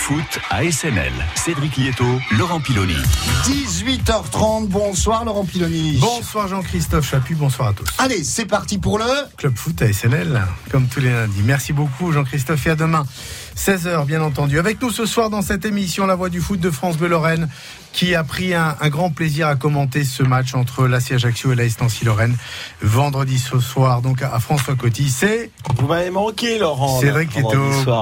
Foot à SNL. Cédric Lieto, Laurent Piloni. 18h30, bonsoir Laurent Piloni. Bonsoir Jean-Christophe Chaput, bonsoir à tous. Allez, c'est parti pour le Club Foot à SNL, comme tous les lundis. Merci beaucoup Jean-Christophe et à demain. 16h bien entendu. Avec nous ce soir dans cette émission La Voix du Foot de France Bleu Lorraine, qui a pris un grand plaisir à commenter ce match entre l'AC Ajaccio et l'AS Nancy Lorraine vendredi ce soir, donc à François Coty. C'est vous m'avez manqué Laurent. Cédric Lieto.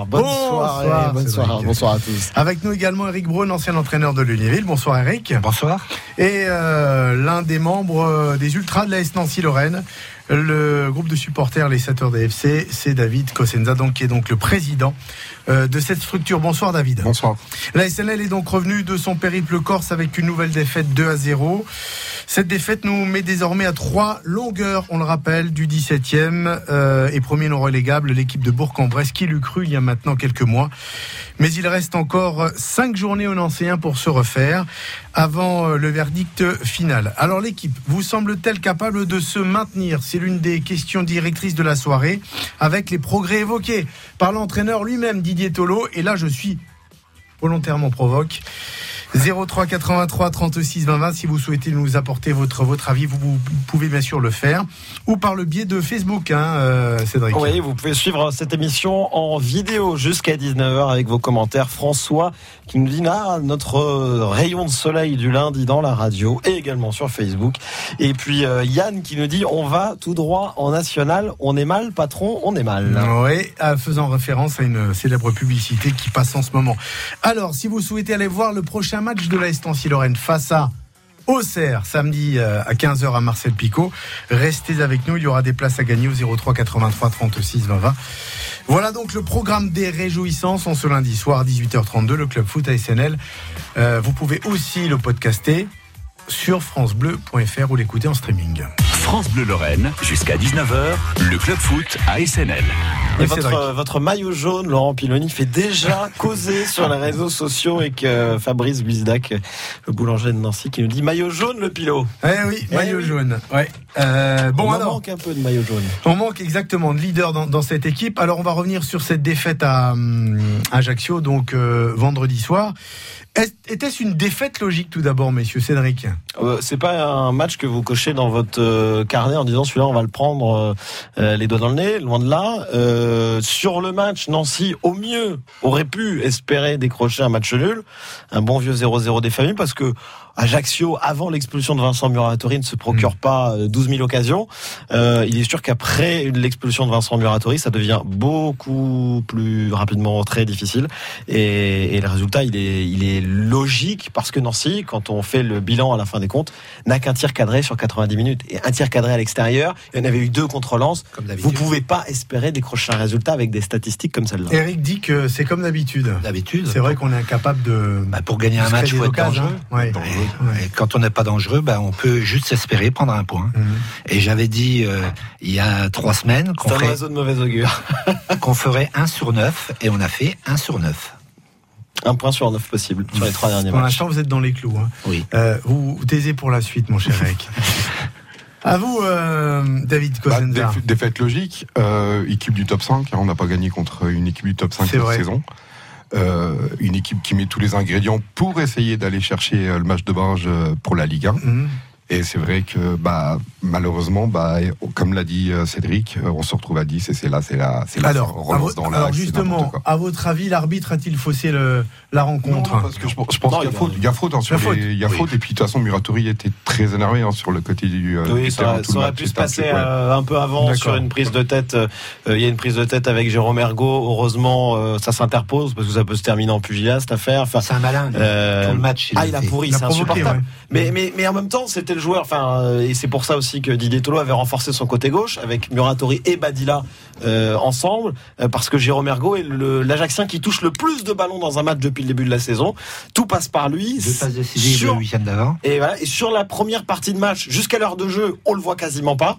Bonsoir à tous. Avec nous également Eric Braun, ancien entraîneur de Lunéville. Bonsoir Eric. Bonsoir. Et l'un des membres des Ultras de l'AS Nancy Lorraine, le groupe de supporters les Saturday FC, c'est David Cosenza, qui est donc le président de cette structure. Bonsoir David. Bonsoir. La SNL est donc revenue de son périple corse avec une nouvelle défaite 2-0. Cette défaite nous met désormais à 3 longueurs, on le rappelle, du 17e et premier non relégable, l'équipe de Bourg-en-Bresse, qui l'eût cru il y a maintenant quelques mois. Mais il reste encore 5 journées aux Nancéens pour se refaire avant le verdict final. Alors l'équipe vous semble-t-elle capable de se maintenir ? C'est l'une des questions directrices de la soirée, avec les progrès évoqués par l'entraîneur lui-même Didier Tolo. Et là je suis volontairement provoque. 03 83 36 20 20 si vous souhaitez nous apporter votre avis, vous pouvez bien sûr le faire, ou par le biais de Facebook, Cédric. Oui, vous pouvez suivre cette émission en vidéo jusqu'à 19h avec vos commentaires. François qui nous dit là, notre rayon de soleil du lundi dans la radio et également sur Facebook. Et puis Yann qui nous dit on va tout droit en national, on est mal patron, on est mal. Oui, faisant référence à une célèbre publicité qui passe en ce moment. Alors, si vous souhaitez aller voir le prochain match de l'AS Nancy Lorraine face à Auxerre, samedi à 15h à Marcel Picot, restez avec nous, il y aura des places à gagner au 03 83 36 20 20. Voilà donc le programme des réjouissances en ce lundi soir à 18h32, le Club Foot à SNL. Vous pouvez aussi le podcaster sur francebleu.fr ou l'écouter en streaming. France Bleu Lorraine, jusqu'à 19h, le Club Foot à SNL. Et votre maillot jaune, Laurent Piloni, fait déjà causer sur les réseaux sociaux avec Fabrice Guizdac, le boulanger de Nancy, qui nous dit maillot jaune, le Pilot. Maillot jaune. Ouais. On manque un peu de maillot jaune. On manque exactement de leader dans cette équipe. Alors on va revenir sur cette défaite à Ajaccio, donc vendredi soir. Était-ce une défaite logique tout d'abord, messieurs? Cédric? C'est pas un match que vous cochez dans votre carnet en disant celui-là on va le prendre les doigts dans le nez, loin de là. Sur le match, Nancy au mieux aurait pu espérer décrocher un match nul, un bon vieux 0-0 des familles, parce que Ajaccio, avant l'expulsion de Vincent Muratori, ne se procure pas 12 000 occasions. Il est sûr qu'après l'expulsion de Vincent Muratori, ça devient beaucoup plus rapidement très difficile. Et le résultat, il est logique, parce que Nancy, quand on fait le bilan à la fin des comptes, n'a qu'un tir cadré sur 90 minutes. Et un tir cadré à l'extérieur, il y en avait eu 2 contre Lens. Vous pouvez pas espérer décrocher un résultat avec des statistiques comme celle-là. Eric dit que c'est comme d'habitude. C'est vrai qu'on est incapable de... pour gagner un match, il faut être dangereux. Ouais. Et quand on n'est pas dangereux, on peut juste espérer prendre un point. Et j'avais dit il y a 3 semaines qu'on ferait, un oiseau de mauvais augure. qu'on ferait 1 sur 9, et on a fait 1 sur 9. 1 point sur 9 possible sur les 3 derniers matchs. Pour l'instant, vous êtes dans les clous. Oui. Vous taisez pour la suite, mon cher Eric. À vous, David Cosenza. Défaite logique. Équipe du top 5. On n'a pas gagné contre une équipe du top 5 cette saison. Une équipe qui met tous les ingrédients pour essayer d'aller chercher le match de barrage pour la Ligue 1. Et c'est vrai que malheureusement, comme l'a dit Cédric, on se retrouve à 10 et c'est là alors, on relance dans la. Alors justement, à votre avis, l'arbitre a-t-il faussé la rencontre? Non, parce que je pense qu'il y a faute. Il y a faute. Et puis de toute façon, Muratori était très énervé sur le côté du. Oui, ça aurait pu se passer un peu avant. D'accord. Sur une prise de tête. Il y a une prise de tête avec Jérôme Ergaud. Heureusement, ça s'interpose parce que ça peut se terminer en pugilat cette affaire. Enfin, c'est un malin. Tout le match. Il a pourri, c'est insupportable. Ouais. Mais en même temps, c'était le joueur. Et c'est pour ça aussi que Didier Tolo avait renforcé son côté gauche avec Muratori et Badilla ensemble, parce que Jérôme Ergaud est l'Ajaxien qui touche le plus de ballons dans un match depuis le début de la saison. Tout passe par lui. 2 passes décisives le week-end d'avant. Et voilà. Et sur la première partie de match, jusqu'à l'heure de jeu, on le voit quasiment pas.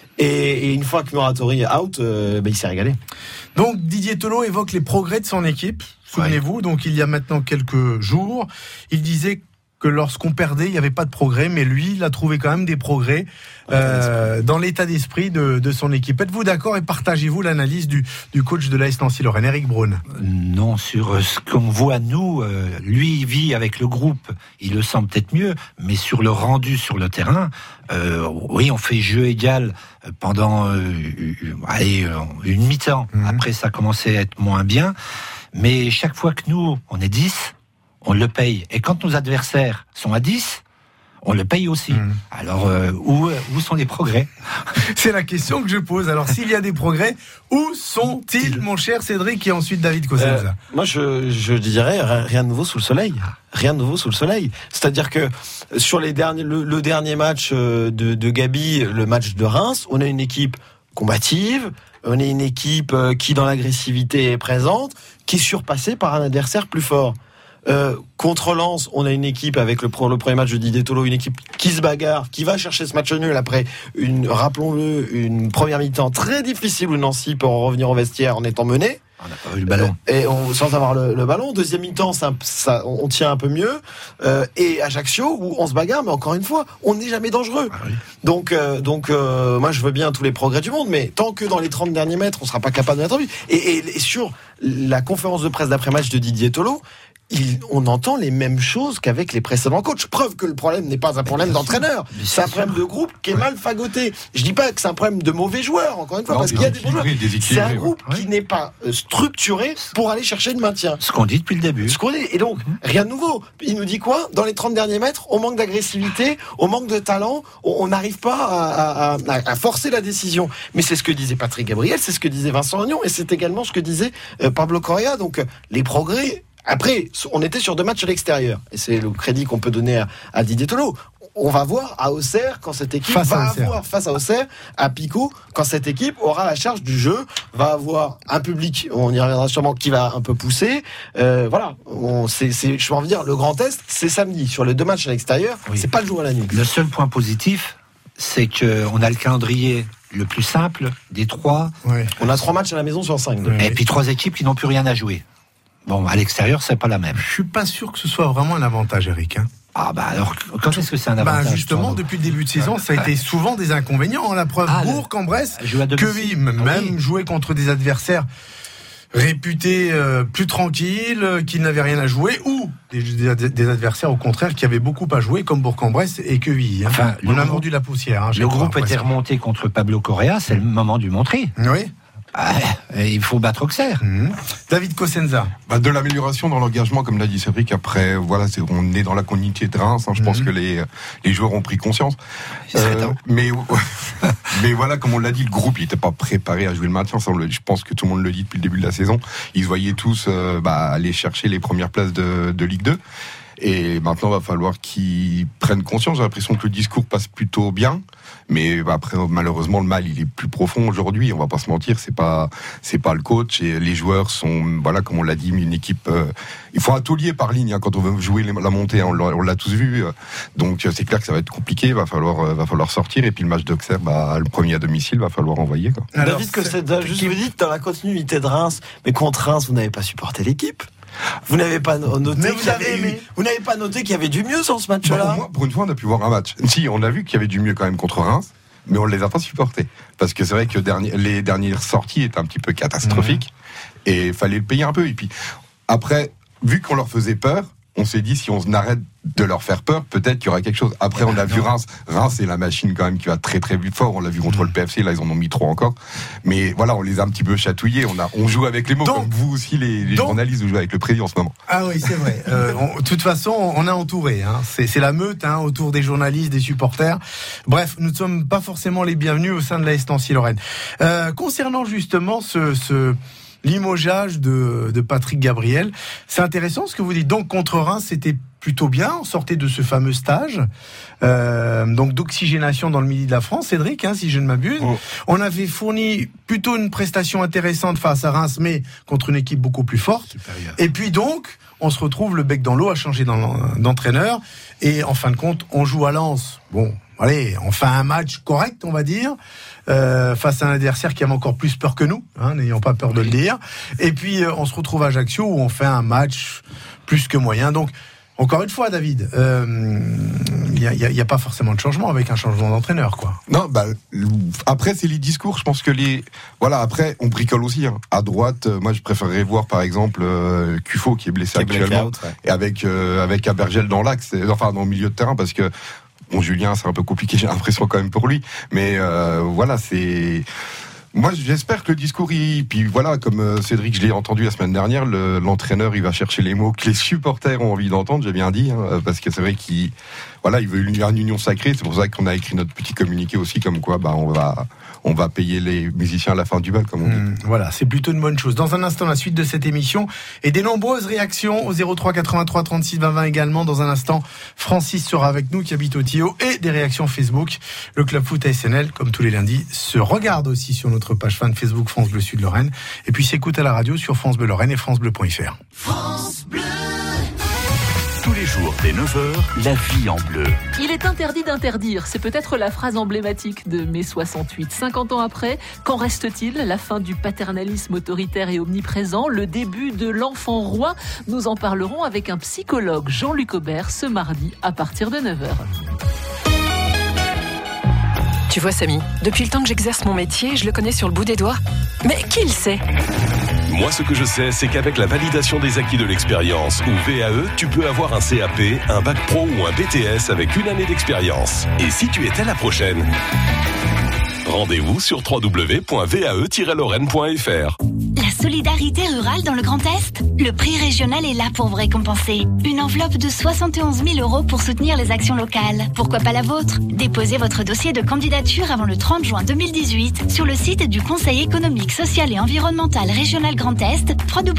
Et une fois que Muratori est out, il s'est régalé. Donc Didier Tolo évoque les progrès de son équipe. Souvenez-vous, donc il y a maintenant quelques jours, il disait que lorsqu'on perdait, il n'y avait pas de progrès, mais lui, il a trouvé quand même des progrès dans l'état d'esprit de son équipe. Êtes-vous d'accord et partagez-vous l'analyse du coach de l'AS Nancy-Lorraine, Eric Braun? Non, sur ce qu'on voit nous, lui il vit avec le groupe, il le sent peut-être mieux, mais sur le rendu sur le terrain, oui, on fait jeu égal pendant une mi-temps. Après, ça commençait à être moins bien, mais chaque fois que nous, on est 10, on le paye. Et quand nos adversaires sont à 10, on le paye aussi. Alors, où sont les progrès? C'est la question que je pose. Alors, s'il y a des progrès, où sont-ils, mon cher Cédric, et ensuite David Cosenza? Moi, je dirais rien de nouveau sous le soleil. Rien de nouveau sous le soleil. C'est-à-dire que sur le dernier match de Gabi, le match de Reims, on a une équipe combative, on a une équipe qui, dans l'agressivité, est présente, qui est surpassée par un adversaire plus fort. Contre Lens, on a une équipe avec le premier match de Didier Tolo, une équipe qui se bagarre, qui va chercher ce match nul après rappelons-le, une première mi-temps très difficile où Nancy peut revenir au vestiaire en étant mené. On n'a pas eu le ballon. Sans avoir le ballon. Deuxième mi-temps, on tient un peu mieux. Et Ajaccio, où on se bagarre, mais encore une fois, on n'est jamais dangereux. Ah oui. Donc, moi, je veux bien tous les progrès du monde, mais tant que dans les 30 derniers mètres, on ne sera pas capable de mettre en but. Et sur la conférence de presse d'après-match de Didier Tolo, on entend les mêmes choses qu'avec les précédents coachs. Preuve que le problème n'est pas un problème d'entraîneur. C'est un problème de groupe qui est mal fagoté. Je dis pas que c'est un problème de mauvais joueurs, encore une fois, parce qu'il y a des bons joueurs. C'est un groupe qui n'est pas structuré pour aller chercher le maintien. Ce qu'on dit depuis le début. Et donc, rien de nouveau. Il nous dit quoi? Dans les 30 derniers mètres, on manque d'agressivité, on manque de talent, on n'arrive pas à forcer la décision. Mais c'est ce que disait Patrick Gabriel, c'est ce que disait Vincent Agnon, et c'est également ce que disait Pablo Correa. Donc, les progrès. Après, on était sur 2 matchs à l'extérieur. Et c'est le crédit qu'on peut donner à Didier Tolo. On va voir à Auxerre quand cette équipe face à Auxerre, à Pico, quand cette équipe aura la charge du jeu, va avoir un public, on y reviendra sûrement, qui va un peu pousser. Voilà. Je peux en dire, le grand test, c'est samedi. Sur les 2 matchs à l'extérieur, c'est pas le jour à la nuit. Le seul point positif, c'est qu'on a le calendrier le plus simple des 3. Ouais. On a 3 matchs à la maison sur 5. Et puis 3 équipes qui n'ont plus rien à jouer. Bon, à l'extérieur, c'est pas la même. Je suis pas sûr que ce soit vraiment un avantage, Eric. Ah bah alors, quand est-ce que c'est un avantage? Justement, depuis le début de saison, ça a été souvent des inconvénients. La preuve, Bourg-en-Bresse, même jouer contre des adversaires réputés plus tranquilles, qui n'avaient rien à jouer, ou des adversaires au contraire qui avaient beaucoup à jouer, comme Bourg-en-Bresse et Quevilly. Enfin, on a mordu la poussière. Le groupe était remonté contre Pablo Correa, c'est le moment du montrer. Oui. Il faut battre Auxerre. David Cosenza. De l'amélioration dans l'engagement, comme l'a dit Cédric. Après, voilà, on est dans la continuité de Reims. Je pense que les joueurs ont pris conscience. Mais voilà, comme on l'a dit, le groupe il n'était pas préparé à jouer le maintien. Je pense que tout le monde le dit depuis le début de la saison. Ils se voyaient tous aller chercher les premières places de Ligue 2. Et maintenant, il va falloir qu'ils prennent conscience. J'ai l'impression que le discours passe plutôt bien. Mais après, malheureusement, le mal, il est plus profond aujourd'hui. On va pas se mentir, c'est pas le coach. Et les joueurs sont, voilà, comme on l'a dit, une équipe. Il faut un taulier par ligne quand on veut jouer la montée. On l'a tous vu. Donc c'est clair que ça va être compliqué. Va falloir sortir. Et puis le match d'Auxerre, le premier à domicile, va falloir envoyer. Quoi. Alors, David, juste vous dites dans la continuité de Reims, mais contre Reims, vous n'avez pas supporté l'équipe. Vous n'avez pas noté qu'il y avait du mieux sur ce match-là. Pour une fois, on a pu voir un match. Si, on a vu qu'il y avait du mieux quand même contre Reims, mais on ne les a pas supportés. Parce que c'est vrai que les dernières sorties étaient un petit peu catastrophiques. Et il fallait le payer un peu. Et puis, après, vu qu'on leur faisait peur, on s'est dit, si on arrête de leur faire peur, peut-être qu'il y aura quelque chose. Après, on a vu Reims. Reims, c'est la machine quand même qui va très très vite fort. On l'a vu contre le PFC, là, ils en ont mis 3 encore. Mais voilà, on les a un petit peu chatouillés. On joue avec les mots, comme vous aussi, les journalistes, vous jouez avec le président en ce moment. Ah oui, c'est vrai. De toute façon, on a entouré. C'est la meute autour des journalistes, des supporters. Bref, nous ne sommes pas forcément les bienvenus au sein de l'AS Nancy-Lorraine. Concernant justement ce limogeage de Patrick Gabriel, c'est intéressant ce que vous dites. Donc contre Reims, c'était plutôt bien, on sortait de ce fameux stage donc d'oxygénation dans le midi de la France, Cédric, si je ne m'abuse. On avait fourni plutôt une prestation intéressante face à Reims, mais contre une équipe beaucoup plus forte. Supérieur. Et puis donc, on se retrouve le bec dans l'eau à changer d'entraîneur, et en fin de compte, on joue à Lens. Bon, allez, on fait un match correct, on va dire, face à un adversaire qui avait encore plus peur que nous, n'ayons pas peur de le dire. Et puis, on se retrouve à Ajaccio où on fait un match plus que moyen. Donc, Encore une fois, David, il n'y a pas forcément de changement avec un changement d'entraîneur, quoi. Non, après, c'est les discours. Je pense que après, on bricole aussi. Hein. À droite, moi, je préférerais voir, par exemple, Cufo qui est blessé actuellement. Et avec Abergel dans l'axe, dans le milieu de terrain, parce que, Julien, c'est un peu compliqué, j'ai l'impression quand même pour lui. Mais c'est... Moi, j'espère que le discours, puis voilà, comme Cédric, je l'ai entendu la semaine dernière, l'entraîneur, il va chercher les mots que les supporters ont envie d'entendre, j'ai bien dit, hein, parce que c'est vrai qu'il veut une union sacrée. C'est pour ça qu'on a écrit notre petit communiqué aussi, comme quoi, on va payer les musiciens à la fin du bal, comme on dit. Voilà, c'est plutôt une bonne chose. Dans un instant, la suite de cette émission et des nombreuses réactions au 03 83 36 20 20 également. Dans un instant, Francis sera avec nous, qui habite au Tio, et des réactions Facebook. Le Club Foot ASNL, comme tous les lundis, se regarde aussi sur notre page fan Facebook France Bleu Sud Lorraine, et puis s'écoute à la radio sur France Bleu Lorraine et francebleu.fr. France Bleu. Tous les jours dès 9h, la vie en bleu. Il est interdit d'interdire, c'est peut-être la phrase emblématique de mai 68. 50 ans après, qu'en reste-t-il ? La fin du paternalisme autoritaire et omniprésent, le début de l'enfant roi. Nous en parlerons avec un psychologue, Jean-Luc Aubert, ce mardi à partir de 9h. Tu vois, Samy, depuis le temps que j'exerce mon métier, je le connais sur le bout des doigts. Mais qui le sait ? Moi, ce que je sais, c'est qu'avec la validation des acquis de l'expérience, ou VAE, tu peux avoir un CAP, un bac pro ou un BTS avec 1 année d'expérience. Et si tu étais la prochaine ? Rendez-vous sur www.vae-lorraine.fr. La solidarité rurale dans le Grand Est ? Le prix régional est là pour vous récompenser. Une enveloppe de 71 000 € pour soutenir les actions locales. Pourquoi pas la vôtre ? Déposez votre dossier de candidature avant le 30 juin 2018 sur le site du Conseil économique, social et environnemental régional Grand Est,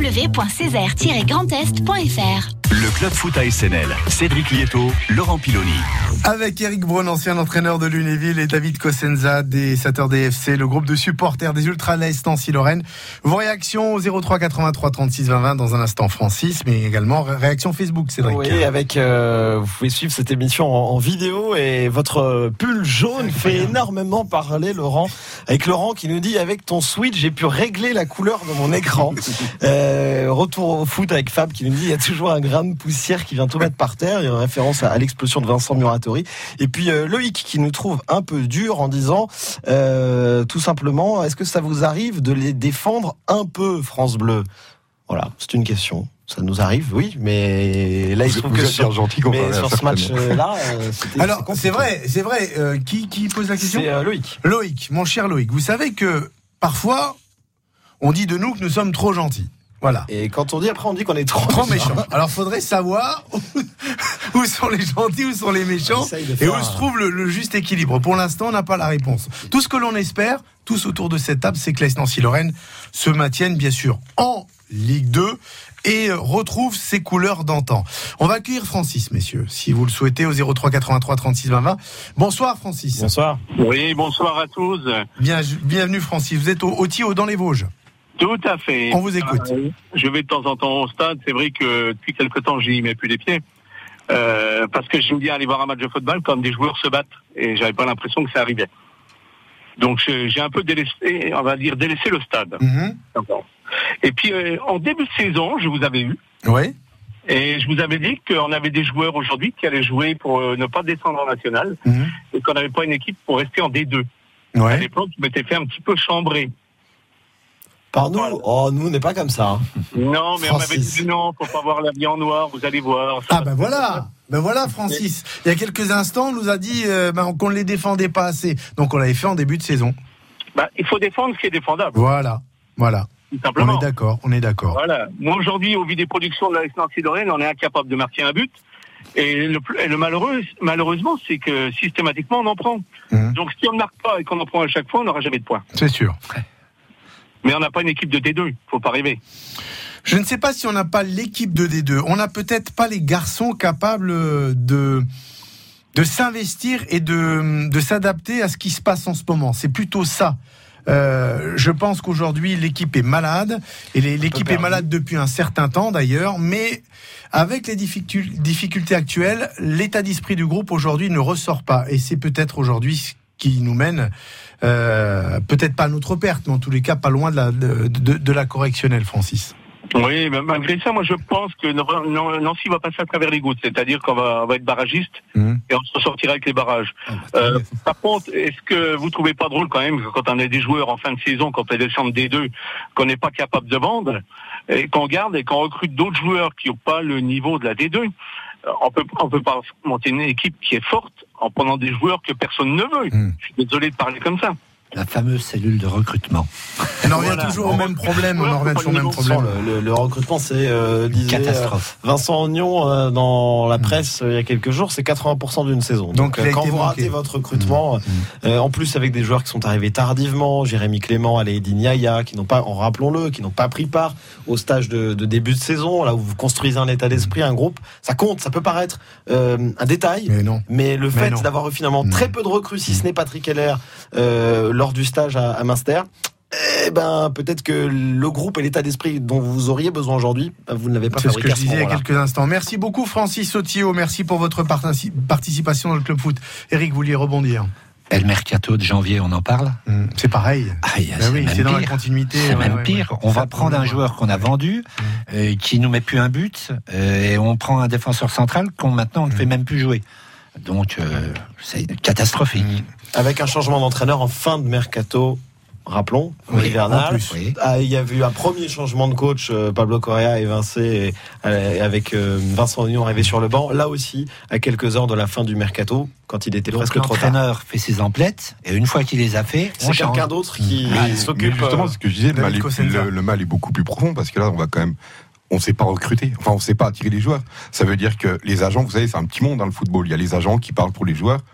www.césaire-grandest.fr. Le Club Foot ASNL, Cédric Lieto, Laurent Piloni. Avec Eric Braun, ancien entraîneur de Lunéville, et David Cosenza des Saturday FC, le groupe de supporters des Ultras l'Est Nancy-Lorraine. Vos réactions au 03 83 36 20 20 dans un instant, Francis, mais également réaction Facebook, Cédric. Oui, avec vous pouvez suivre cette émission en vidéo, et votre pull jaune fait énormément parler, Laurent. Avec Laurent qui nous dit: avec ton switch, j'ai pu régler la couleur de mon écran. Retour au foot avec Fab qui nous dit: il y a toujours un grain de poussière qui vient tout mettre par terre. Il y a une référence à l'explosion de Vincent Muratori. Et puis Loïc qui nous trouve un peu dur en disant tout simplement: est-ce que ça vous arrive de les défendre un peu, France Bleu ? Voilà, c'est une question. Ça nous arrive, oui, mais là il se trouve que sur ce match-là, alors c'est vrai. Qui pose la question ? C'est Loïc. Loïc, mon cher Loïc, vous savez que parfois on dit de nous que nous sommes trop gentils. Voilà. Et quand on dit, après on dit qu'on est trop méchants. Alors faudrait savoir où sont les gentils, où sont les méchants, et où se trouve le juste équilibre. Pour l'instant, on n'a pas la réponse. Tout ce que l'on espère, tous autour de cette table, c'est que l'AS Nancy-Lorraine se maintienne bien sûr en Ligue 2 et retrouve ses couleurs d'antan. On va accueillir Francis, messieurs, si vous le souhaitez, au 03 83 36 20 20. Bonsoir Francis. Bonsoir. Oui, bonsoir à tous. Bienvenue Francis, vous êtes au Tio dans les Vosges. Tout à fait. On vous écoute. Je vais de temps en temps au stade. C'est vrai que depuis quelque temps, j'y mets plus les pieds. Parce que j'aime bien aller voir un match de football quand des joueurs se battent. Et j'avais pas l'impression que ça arrivait. Donc j'ai un peu délaissé le stade. Mm-hmm. Et puis en début de saison, je vous avais eu. Oui. Et je vous avais dit qu'on avait des joueurs aujourd'hui qui allaient jouer pour ne pas descendre en national. Mm-hmm. Et qu'on n'avait pas une équipe pour rester en D2. Ouais. À l'époque, je m'étais fait un petit peu chambrer. Par nous, nous on n'est pas comme ça. Hein. Non, mais Francis. On m'avait dit non, faut pas voir la vie en noir, vous allez voir. Ben voilà, Francis. Il y a quelques instants, on nous a dit qu'on ne les défendait pas assez. Donc on l'avait fait en début de saison. Il faut défendre ce qui est défendable. Voilà. Tout simplement. On est d'accord. Voilà. Moi aujourd'hui, au vu des productions de l'AS Nancy-Lorraine, on est incapable de marquer un but. Et le malheureusement, c'est que systématiquement, on en prend. Mmh. Donc si on ne marque pas et qu'on en prend à chaque fois, on n'aura jamais de points. C'est sûr. Mais on n'a pas une équipe de D2, faut pas rêver. Je ne sais pas si on n'a pas l'équipe de D2. On n'a peut-être pas les garçons capables de s'investir et de s'adapter à ce qui se passe en ce moment. C'est plutôt ça. Je pense qu'aujourd'hui l'équipe est malade et l'équipe est malade depuis un certain temps d'ailleurs, mais avec les difficultés actuelles, l'état d'esprit du groupe aujourd'hui ne ressort pas, et c'est peut-être aujourd'hui ce qui nous mène peut-être pas à notre perte, mais en tous les cas pas loin de la correctionnelle, Francis. Oui, mais malgré ça, moi je pense que Nancy va passer à travers les gouttes, c'est-à-dire qu'on va être barragiste et on se sortira avec les barrages. Par contre, est-ce que vous trouvez pas drôle quand même que quand on a des joueurs en fin de saison, quand on descend D2, qu'on n'est pas capable de vendre, et qu'on garde et qu'on recrute d'autres joueurs qui n'ont pas le niveau de la D2? On peut pas monter une équipe qui est forte en prenant des joueurs que personne ne veut. Je suis désolé de parler comme ça. La fameuse cellule de recrutement. On en revient toujours au même problème. Le recrutement, c'est catastrophe. Vincent Ognon dans la presse il y a quelques jours, c'est 80% d'une saison. Donc quand vous ratez votre recrutement, en plus avec des joueurs qui sont arrivés tardivement, Jérémy Clément, Alédine Yaya, qui n'ont pas, rappelons-le, qui n'ont pas pris part au stage de début de saison, là où vous construisez un état d'esprit, un groupe, ça compte. Ça peut paraître un détail, mais le fait d'avoir finalement très peu de recrues, si ce n'est Patrick Heller, lors du stage à Münster, peut-être que le groupe et l'état d'esprit dont vous auriez besoin aujourd'hui, vous ne l'avez pas fabriqué. C'est ce que je disais il y a quelques instants. Merci beaucoup Francis Sautillot, merci pour votre participation dans le Club Foot. Eric, vous vouliez rebondir? Le mercato de janvier, on en parle? C'est pareil. C'est dans la continuité. C'est même pire. On va prendre un joueur qu'on a vendu, qui nous met plus un but, et on prend un défenseur central qu'on maintenant on ne fait même plus jouer. Donc c'est catastrophique. Avec un changement d'entraîneur en fin de mercato, rappelons, hivernal. Il y a eu un premier changement de coach, Pablo Correa évincé, avec Vincent Ognon arrivé sur le banc. Là aussi, à quelques heures de la fin du mercato, quand il était presque trop tard. L'entraîneur fait ses emplettes, et une fois qu'il les a fait, c'est quelqu'un d'autre qui s'occupe. Justement, ce que je disais, le mal est beaucoup plus profond, parce que là, on ne sait pas recruter, on ne sait pas attirer les joueurs. Ça veut dire que les agents, vous savez, c'est un petit monde dans le football. Il y a les agents qui parlent pour les joueurs.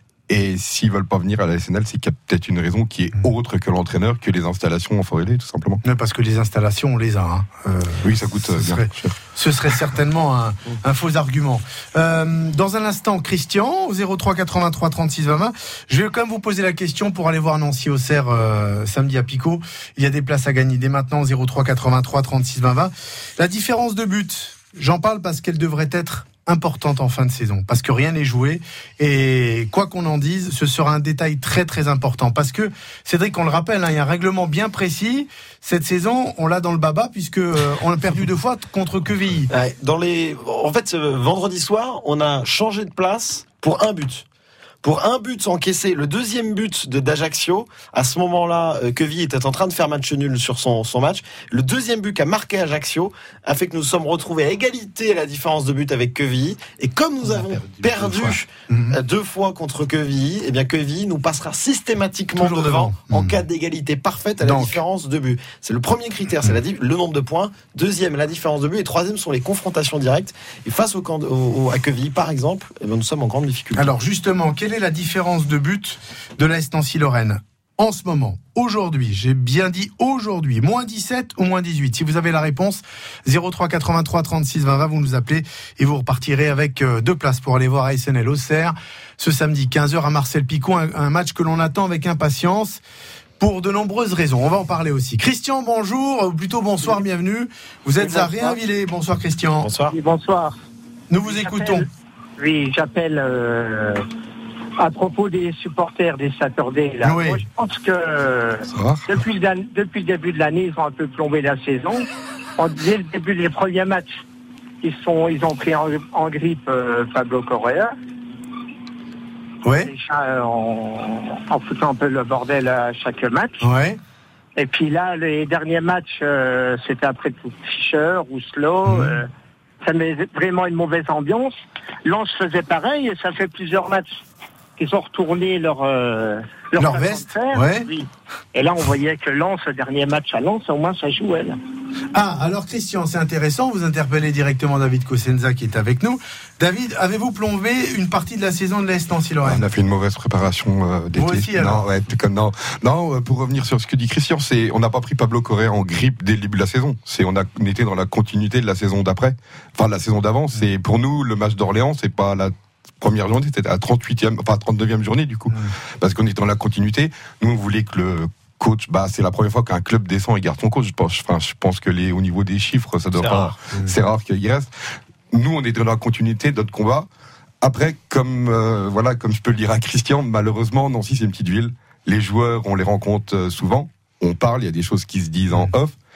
Et s'ils veulent pas venir à la SNL, c'est qu'il y a peut-être une raison qui est autre que l'entraîneur, que les installations en Forêt, tout simplement. Non, parce que les installations, on les a. Oui, ça coûte bien cher. Ce serait certainement un faux argument. Dans un instant, Christian, au 03 83 36 20. Je vais quand même vous poser la question pour aller voir Nancy-Auxerre samedi à Picot. Il y a des places à gagner dès maintenant au 03 83 36 20. La différence de but, j'en parle parce qu'elle devrait être importante en fin de saison, parce que rien n'est joué, et quoi qu'on en dise, ce sera un détail très très important, parce que Cédric, on le rappelle, il y a un règlement bien précis. Cette saison, on l'a dans le baba, puisque on a perdu 2 fois contre Quevilly. En fait, vendredi soir, on a changé de place pour un but. Pour un but encaissé, le deuxième but d'Ajaccio, à ce moment-là, Quevilly était en train de faire match nul sur son match. Le deuxième but qu'a marqué Ajaccio a fait que nous sommes retrouvés à égalité à la différence de but avec Quevilly. Et comme nous avons perdu 2 fois contre Quevilly, eh bien Quevilly nous passera systématiquement devant en cas d'égalité parfaite à la différence de but. C'est le premier critère, c'est le nombre de points. Deuxième, la différence de but. Et troisième sont les confrontations directes. Et face à Quevilly, par exemple, eh bien, nous sommes en grande difficulté. Alors justement, quelle est la différence de but de l'AS Nancy-Lorraine en ce moment, aujourd'hui, j'ai bien dit aujourd'hui, moins 17 ou moins 18? Si vous avez la réponse, 03 83 36 20, vous nous appelez et vous repartirez avec 2 places pour aller voir ASNL Auxerre ce samedi 15h à Marcel-Picot, un match que l'on attend avec impatience pour de nombreuses raisons. On va en parler aussi. Christian, bonjour, ou plutôt bonsoir, bienvenue. Vous êtes à Réinvillers. Bonsoir Christian. Bonsoir. Oui, bonsoir. Nous vous écoutons. J'appelle à propos des supporters des Saturdays. Là. Oui. Moi, je pense que depuis le début de l'année, ils ont un peu plombé la saison. Dès le début des premiers matchs, ils ont pris en grippe Pablo Correa. Ouais. En foutant un peu le bordel à chaque match. Ouais. Et puis là, les derniers matchs, c'était après tout Fischer ou Slow. Ça met vraiment une mauvaise ambiance. Lens faisait pareil et ça fait plusieurs matchs qu'ils ont retourné leur veste. Ouais. Oui. Et là, on voyait que Lens, le dernier match à Lens, au moins ça jouait. Là. Ah, alors Christian, c'est intéressant. Vous interpellez directement David Cosenza qui est avec nous. David, avez-vous plombé une partie de la saison de l'AS Nancy-Lorraine? On a fait une mauvaise préparation d'été. Vous aussi, alors? Non, pour revenir sur ce que dit Christian, on n'a pas pris Pablo Correa en grippe dès le début de la saison. On était dans la continuité de la saison d'après. Enfin, de la saison d'avant. C'est, pour nous, le match d'Orléans, c'est pas la première journée, c'était à 39e journée, du coup. Parce qu'on était dans la continuité. Nous, on voulait que le coach, c'est la première fois qu'un club descend et garde son coach. Je pense que au niveau des chiffres, ça doit pas. C'est rare qu'il y reste. Nous, on était dans la continuité de notre combat. Après, comme je peux le dire à Christian, malheureusement, Nancy, c'est une petite ville. Les joueurs, on les rencontre souvent. On parle, il y a des choses qui se disent en off.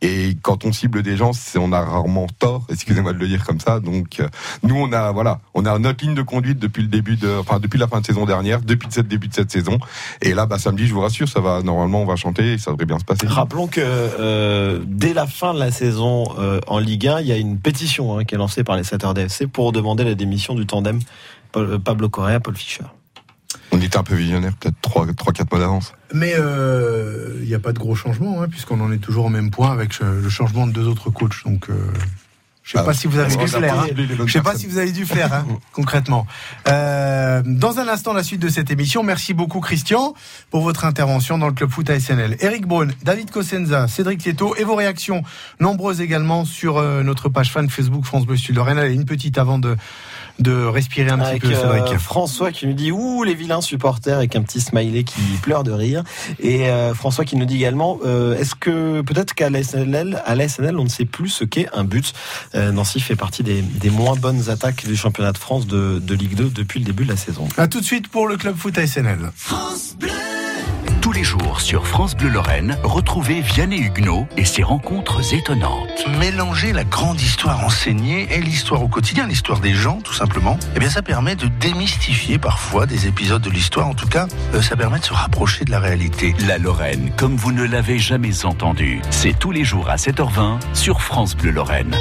Et quand on cible des gens, on a rarement tort, excusez-moi de le dire comme ça. Donc nous on a notre ligne de conduite depuis la fin de saison dernière, depuis le début de cette saison. Et là samedi, je vous rassure, normalement on va chanter et ça devrait bien se passer. Rappelons que dès la fin de la saison en Ligue 1, il y a une pétition qui est lancée par les Saturday FC pour demander la démission du tandem Pablo Correa, Paul Fischer. On était un peu visionnaire, peut-être 3-4 mois d'avance. Mais il n'y a pas de gros changements, puisqu'on en est toujours au même point avec le changement de 2 autres coachs. Donc, je ne sais pas si vous avez dû flair. Je sais pas si vous avez dû flair, concrètement. Dans un instant, la suite de cette émission. Merci beaucoup, Christian, pour votre intervention dans le Club Foot ASNL. Eric Braun, David Cosenza, Cédric Lieto et vos réactions nombreuses également sur notre page fan Facebook France Bleu Sud Lorraine. Allez, une petite avant de respirer un petit peu, Cédric. François qui nous dit les vilains supporters, avec un petit smiley qui pleure de rire. Et François qui nous dit également est-ce que peut-être qu'à l'ASNL on ne sait plus ce qu'est un but. Nancy fait partie des moins bonnes attaques du championnat de France de Ligue 2 depuis le début de la saison. A tout de suite pour le Club Foot ASNL. France Bleu. Tous les jours sur France Bleu Lorraine, retrouvez Vianney Huguenot et ses rencontres étonnantes. Mélanger la grande histoire enseignée et l'histoire au quotidien, l'histoire des gens tout simplement, ça permet de démystifier parfois des épisodes de l'histoire. En tout cas, ça permet de se rapprocher de la réalité. La Lorraine, comme vous ne l'avez jamais entendu, c'est tous les jours à 7h20 sur France Bleu Lorraine.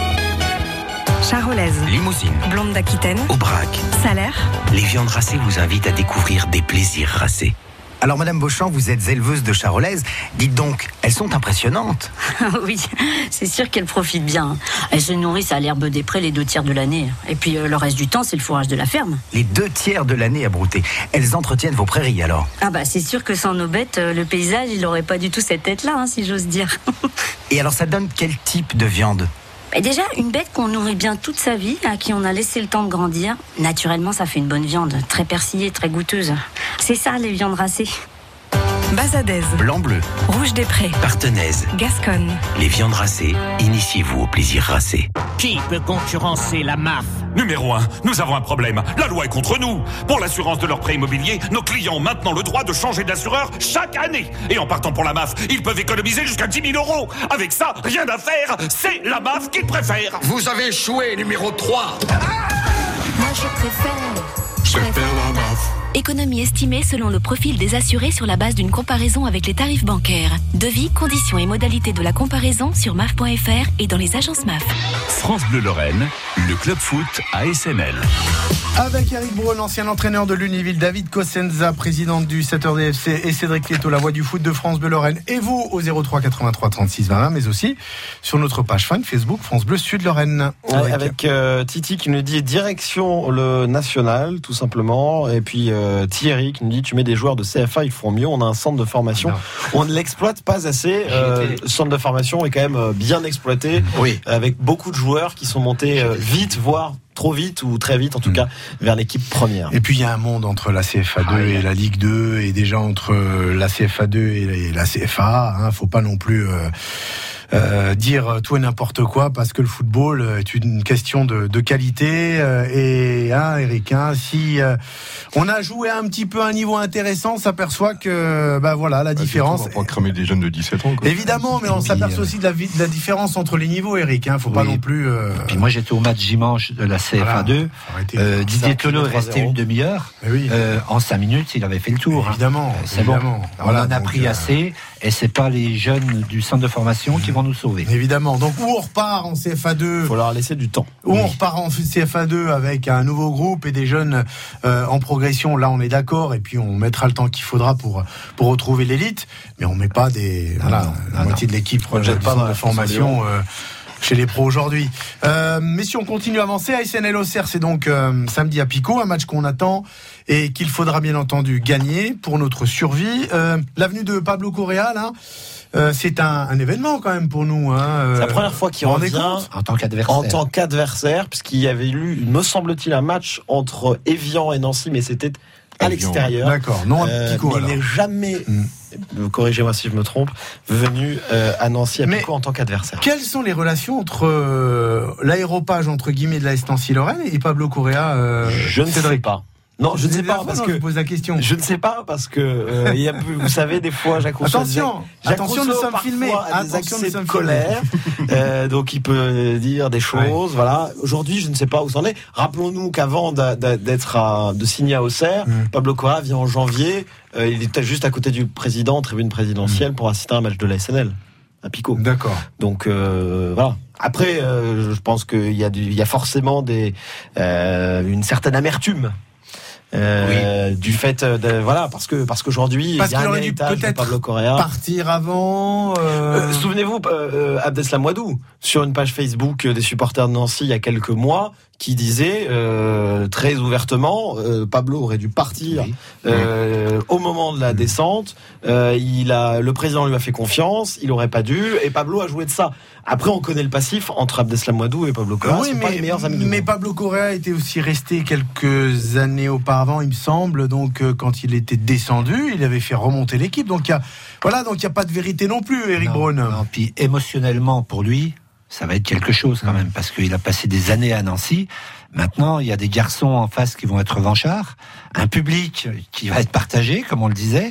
Charolaise, Limousine, Blonde d'Aquitaine, Aubrac, Salaire. Les viandes racées vous invitent à découvrir des plaisirs racés. Alors Madame Beauchamp, vous êtes éleveuse de charolaise. Dites donc, elles sont impressionnantes. Oui, c'est sûr qu'elles profitent bien. Elles se nourrissent à l'herbe des prés les 2 tiers de l'année. Et puis le reste du temps, c'est le fourrage de la ferme. Les 2 tiers de l'année à brouter. Elles entretiennent vos prairies alors? C'est sûr que sans nos bêtes, le paysage, il n'aurait pas du tout cette tête-là, si j'ose dire. Et alors ça donne quel type de viande? Déjà, une bête qu'on nourrit bien toute sa vie, à qui on a laissé le temps de grandir, naturellement, ça fait une bonne viande, très persillée, très goûteuse. C'est ça, les viandes racées. Bazadaise, Blanc-bleu, Rouge des Prés, Partenaise, Gasconne. Les viandes racées, initiez-vous au plaisir racé. Qui peut concurrencer la MAF? Numéro 1, nous avons un problème. La loi est contre nous. Pour l'assurance de leur prêt immobilier, nos clients ont maintenant le droit de changer d'assureur chaque année. Et en partant pour la MAF, ils peuvent économiser jusqu'à 10 000 €. Avec ça, rien à faire. C'est la MAF qu'ils préfèrent. Vous avez échoué, numéro 3. Moi, je préfère la MAF. Économie estimée selon le profil des assurés sur la base d'une comparaison avec les tarifs bancaires. Devis, conditions et modalités de la comparaison sur maf.fr et dans les agences MAF. France Bleu Lorraine, le Club Foot ASNL. Avec Eric Braun, ancien entraîneur de l'Univille, David Cosenza, président du Saturday FC, et Cédric Lieto, la voix du foot de France Bleu Lorraine. Et vous au 03 83 36 20, mais aussi sur notre page fan Facebook France Bleu Sud Lorraine. Avec Titi qui nous dit direction le national, tout simplement. Et puis Thierry qui nous dit tu mets des joueurs de CFA, ils font mieux. On a un centre de formation. On ne l'exploite pas assez. Le centre de formation est quand même bien exploité. Oui. Avec beaucoup de joueurs qui sont montés vite, voire trop vite ou très vite en tout cas vers l'équipe première. Et puis il y a un monde entre la CFA2 et la Ligue 2 et déjà entre la CFA2 et la CFA, faut pas non plus dire tout et n'importe quoi parce que le football est une question de qualité et Eric, si on a joué un petit peu à un niveau intéressant, on s'aperçoit que la différence. On va pas cramer des jeunes de 17 ans. Quoi. Évidemment, mais on s'aperçoit aussi de la différence entre les niveaux, Eric. Faut pas non plus. Puis moi j'étais au match dimanche de la CFA2. Didier Tonneau est resté une demi-heure. En 5 minutes, il avait fait le tour. Évidemment. C'est évidemment. Bon. On en a pris assez. Et c'est pas les jeunes du centre de formation qui vont nous sauver. Évidemment. Donc, où on repart en CFA2. Il faut leur laisser du temps. Où on repart en CFA2 avec un nouveau groupe et des jeunes en progression. Là, on est d'accord. Et puis, on mettra le temps qu'il faudra pour retrouver l'élite. Mais on met pas la moitié de l'équipe du centre de formation chez les pros aujourd'hui. Mais si on continue à avancer, ASNL Auxerre, c'est donc samedi à Picot, un match qu'on attend et qu'il faudra bien entendu gagner pour notre survie. L'avenue de Pablo Correa, là, c'est un événement quand même pour nous. C'est la première fois qu'il revient en tant qu'adversaire. puisqu'il y avait eu, me semble-t-il, un match entre Évian et Nancy, mais c'était à l'extérieur. D'accord, non à Picot. Mais il n'est jamais, corrigez-moi si je me trompe, venu à Nancy à Picot en tant qu'adversaire. Quelles sont les relations entre l'aéropage entre guillemets de l'AS Nancy-Lorraine et Pablo Correa Je ne sais pas. Non, je ne sais pas parce que je pose la question. Je ne sais pas parce que vous savez, des fois, Jacques Rousseau. Attention, nous sommes filmés. Attention, nous sommes colère. Donc, il peut dire des choses. Voilà. Aujourd'hui, je ne sais pas où c'en est. Rappelons-nous qu'avant de signer à Auxerre, Pablo Correa vient en janvier. Il était juste à côté du président, tribune présidentielle, pour assister à un match de la SNL à Pico. D'accord. Donc voilà. Après, je pense qu'il y a forcément une certaine amertume. Du fait parce qu'aujourd'hui il y a un héritage de Pablo Correa. Partir avant. Souvenez-vous, Abdeslam Ouadou sur une page Facebook des supporters de Nancy il y a quelques mois qui disait très ouvertement Pablo aurait dû partir au moment de la descente. Le président lui a fait confiance, il aurait pas dû, et Pablo a joué de ça. Après, on connaît le passif entre Abdeslam Ouadou et Pablo Correa. Oui, pas les meilleurs amis. Mais Pablo Correa était aussi resté quelques années auparavant, il me semble. Donc, quand il était descendu, il avait fait remonter l'équipe. Donc, il y a pas de vérité non plus, Eric Braun. Non, puis émotionnellement pour lui, ça va être quelque chose quand même, parce qu'il a passé des années à Nancy. Maintenant, il y a des garçons en face qui vont être revanchards, un public qui va être partagé, comme on le disait.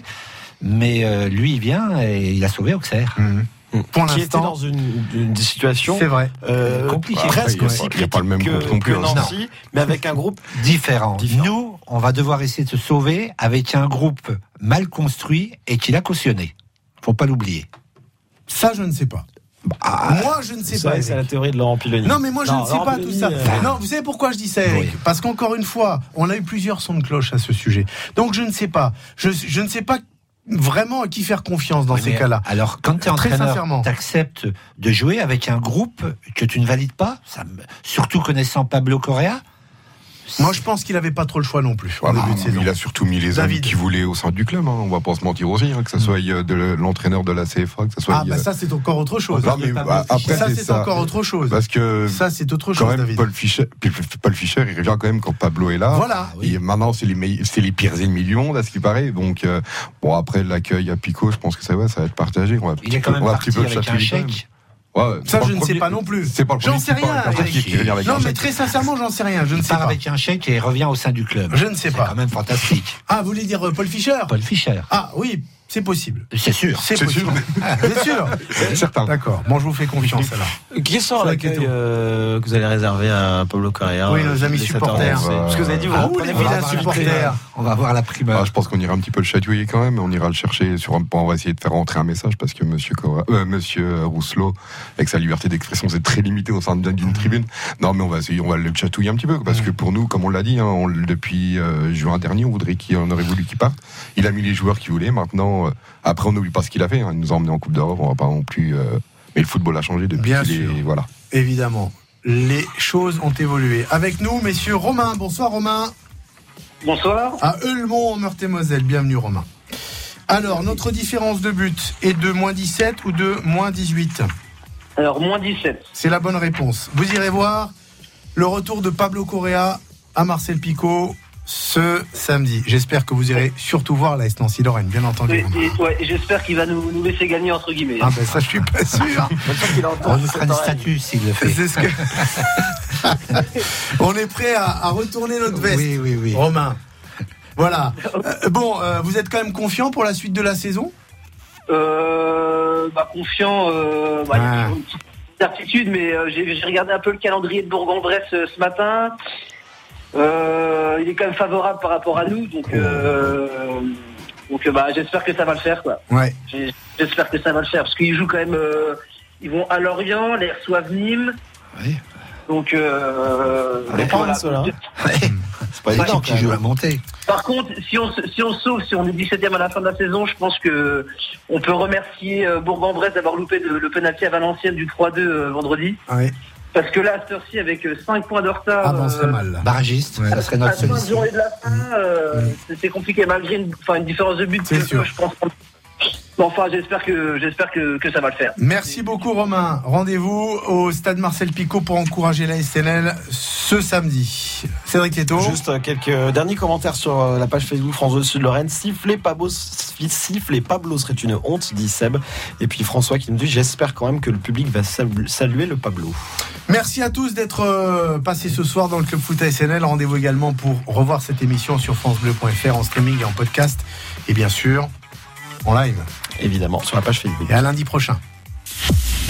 Mais lui, il vient et il a sauvé Auxerre. Pour qui était dans une situation compliquée, presque aussi critique que Nancy, mais avec un groupe différent. Nous, on va devoir essayer de se sauver avec un groupe mal construit et qu'il a cautionné. Faut pas l'oublier. Ça, je ne sais pas. Moi, je ne sais pas. C'est la théorie de Laurent Piloni. Non, mais moi, je ne sais pas tout ça. Non, vous savez pourquoi je dis ça, Eric ? Parce qu'encore une fois, on a eu plusieurs sons de cloche à ce sujet. Donc, je ne sais pas. Je ne sais pas vraiment à qui faire confiance dans ces cas-là. Alors, quand tu es entraîneur, tu acceptes de jouer avec un groupe que tu ne valides pas, surtout connaissant Pablo Correa. Moi, je pense qu'il n'avait pas trop le choix non plus. Voilà, il a surtout mis les amis qu'il voulait au sein du club. On va pas se mentir aussi, que ce soit l'entraîneur de la CFA, que ce soit. Ça c'est encore autre chose. Après, c'est encore autre chose. Parce que ça c'est autre chose. Quand même, Paul Fischer, il revient quand même quand Pablo est là. Voilà. Et maintenant, c'est les pires ennemis du monde, à ce qui paraît. Donc, après l'accueil à Pico, je pense que ça va être partagé. Il est quand même parti avec un chèque. Ça, je ne sais pas non plus. J'en sais rien. Non, mais très sincèrement, j'en sais rien. Je ne sais pas. Avec un chèque et revient au sein du club. Je ne sais pas. C'est quand même fantastique. Ah, vous voulez dire Paul Fischer ? Paul Fischer. Ah, oui. C'est possible. C'est sûr. C'est sûr. C'est sûr. Certain. D'accord. Bon, je vous fais confiance alors. Qui sort l'accueil que vous allez réserver à Pablo Correa ? Oui, nos amis supporters. Parce que vous avez dit, les vilains supporters. On va voir la primeur. Je pense qu'on ira un petit peu le chatouiller quand même. On ira le chercher sur un point. On va essayer de faire rentrer un message parce que Monsieur Rousselot, avec sa liberté d'expression, c'est très limité au sein d'une tribune. Non, mais on va le chatouiller un petit peu parce que pour nous, comme on l'a dit, depuis juin dernier, on aurait voulu qu'il parte. Il a mis les joueurs qu'il voulait. Maintenant, après, on n'oublie pas ce qu'il a fait. Il nous a emmenés en Coupe d'Europe. On va pas non plus. Mais le football a changé depuis. Bien sûr. Voilà. Évidemment, les choses ont évolué. Avec nous, messieurs Romain. Bonsoir, Romain. Bonsoir. À Eulemont, en Meurthe-et-Moselle. Bienvenue, Romain. Alors, notre différence de but est de -17 ou de -18 ? Alors, -17. C'est la bonne réponse. Vous irez voir le retour de Pablo Correa à Marcel Picot ce samedi. J'espère que vous irez surtout voir l'AS Nancy-Lorraine, bien entendu. J'espère qu'il va nous laisser gagner, entre guillemets. Ah ben ça, je suis pas sûr. On nous fera des statuts s'il le fait. C'est ce que... On est prêt à retourner notre veste. Oui. Romain. Voilà. Vous êtes quand même confiant pour la suite de la saison ? Confiant. Il y a une petite certitude, mais j'ai regardé un peu le calendrier de Bourg-en-Bresse ce matin. Il est quand même favorable par rapport à nous, donc j'espère que ça va le faire, quoi. Ouais. J'espère que ça va le faire parce qu'ils jouent quand même. Ils vont à Lorient, les reçoivent Nîmes. Oui. Donc c'est pas évident qui joue à monter. Par contre, si on sauve, si on est 17e à la fin de la saison, je pense que on peut remercier Bourg-en-Bresse d'avoir loupé le penalty à Valenciennes du 3-2 vendredi. Oui. Parce que là, à cette heure-ci, avec 5 points de retard... on serait mal. Barragiste, ça serait notre solution. Journée de la fin, c'était compliqué, malgré une différence de but. C'est sûr. Je pense. Enfin, j'espère que ça va le faire. Merci beaucoup Romain. Rendez-vous au stade Marcel Picot pour encourager la SNL ce samedi. Cédric Leto. Juste quelques derniers commentaires sur la page Facebook France Bleu Sud Lorraine. Siffler Pablo serait une honte, dit Seb. Et puis François qui nous dit j'espère quand même que le public va saluer le Pablo. Merci à tous d'être passés ce soir dans le Club Foot SNL. Rendez-vous également pour revoir cette émission sur francebleu.fr en streaming et en podcast. Et bien sûr, en live. Évidemment, sur la page Facebook. Et à lundi prochain.